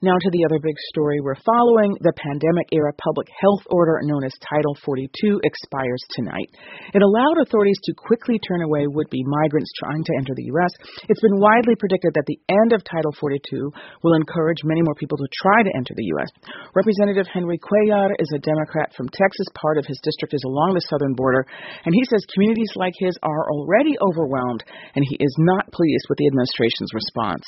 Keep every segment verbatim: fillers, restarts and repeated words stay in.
Now to the other big story we're following. The pandemic-era public health order known as Title forty-two expires tonight. It allowed authorities to quickly turn away would-be migrants trying to enter the U S. It's been widely predicted that the end of Title forty-two will encourage many more people to try to enter the U S. Representative Henry Cuellar is a Democrat from Texas. Part of his district is along the southern border, and he says communities like his are already overwhelmed, and he is not pleased with the administration's response.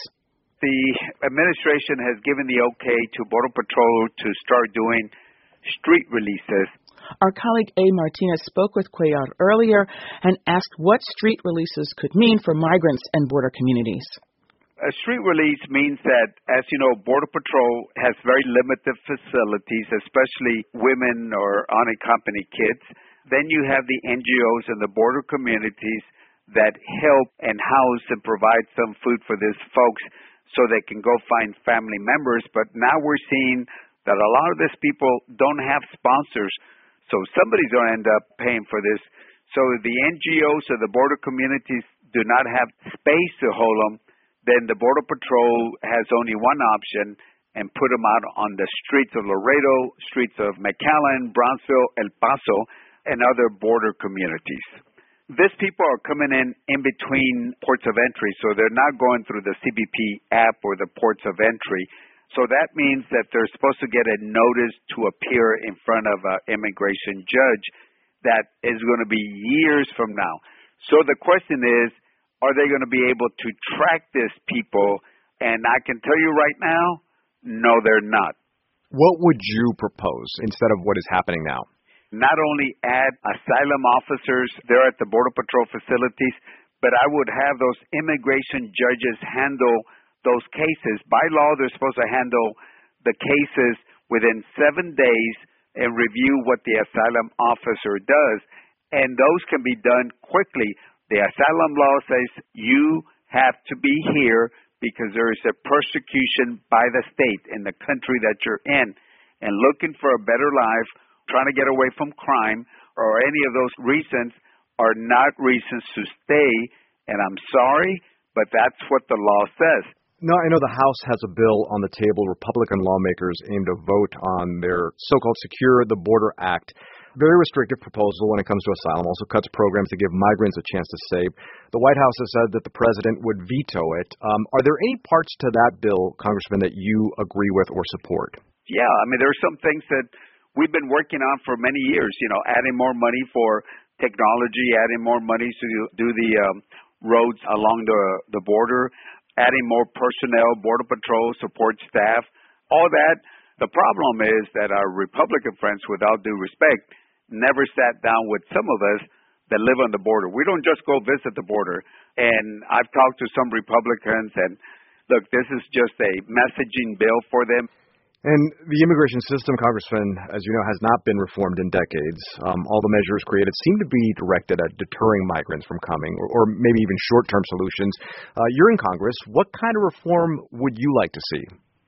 The administration has given the okay to Border Patrol to start doing street releases. Our colleague A. Martinez spoke with Cuellar earlier and asked what street releases could mean for migrants and border communities. A street release means that, as you know, Border Patrol has very limited facilities, especially women or unaccompanied kids. Then you have the N G Os and the border communities that help and house and provide some food for these folks so they can go find family members. But now we're seeing that a lot of these people don't have sponsors, so somebody's going to end up paying for this. So if the N G Os or the border communities do not have space to hold them, then the Border Patrol has only one option and put them out on the streets of Laredo, streets of McAllen, Brownsville, El Paso, and other border communities. These people are coming in in between ports of entry, so they're not going through the C B P app or the ports of entry. So that means that they're supposed to get a notice to appear in front of an immigration judge that is going to be years from now. So the question is, are they going to be able to track these people? And I can tell you right now, no, they're not. What would you propose instead of what is happening now? Not only add asylum officers there at the Border Patrol facilities, but I would have those immigration judges handle those cases. By law, they're supposed to handle the cases within seven days and review what the asylum officer does. And those can be done quickly. The asylum law says you have to be here because there is a persecution by the state in the country that you're in and looking for a better life, trying to get away from crime, or any of those reasons are not reasons to stay. And I'm sorry, but that's what the law says. No, I know the House has a bill on the table. Republican lawmakers aim to vote on their so-called Secure the Border Act. Very restrictive proposal when it comes to asylum, also cuts programs to give migrants a chance to save. The White House has said that the president would veto it. Um, are there any parts to that bill, Congressman, that you agree with or support? Yeah, I mean, there are some things that we've been working on for many years, you know, adding more money for technology, adding more money to do the um, roads along the, the border, adding more personnel, Border Patrol, support staff, all that. The problem is that our Republican friends, with all due respect, never sat down with some of us that live on the border. We don't just go visit the border. And I've talked to some Republicans, and look, this is just a messaging bill for them. And the immigration system, Congressman, as you know, has not been reformed in decades. Um, all the measures created seem to be directed at deterring migrants from coming, or, or maybe even short-term solutions. Uh, you're in Congress. What kind of reform would you like to see?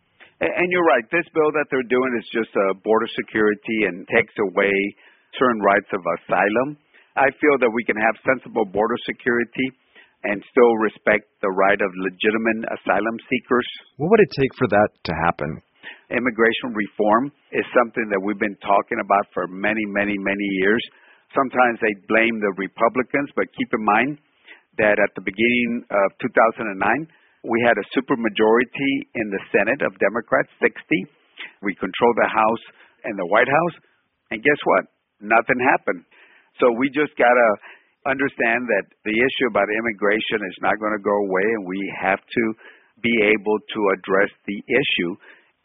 And you're right. This bill that they're doing is just uh, border security and takes away certain rights of asylum. I feel that we can have sensible border security and still respect the right of legitimate asylum seekers. What would it take for that to happen? Immigration reform is something that we've been talking about for many, many, many years. Sometimes they blame the Republicans, but keep in mind that at the beginning of two thousand nine, we had a supermajority in the Senate of Democrats, sixty. We controlled the House and the White House, and guess what? Nothing happened. So we just got to understand that the issue about immigration is not going to go away, and we have to be able to address the issue.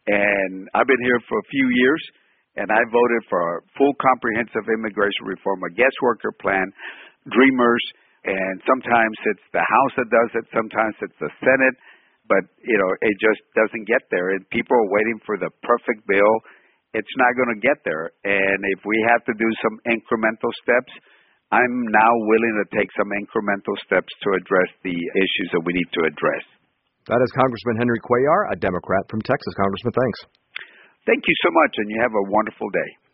And I've been here for a few years, and I voted for a full comprehensive immigration reform, a guest worker plan, Dreamers, and sometimes it's the House that does it, sometimes it's the Senate, but, you know, it just doesn't get there. And people are waiting for the perfect bill. It's not going to get there. And if we have to do some incremental steps, I'm now willing to take some incremental steps to address the issues that we need to address. That is Congressman Henry Cuellar, a Democrat from Texas. Congressman, thanks. Thank you so much, and you have a wonderful day.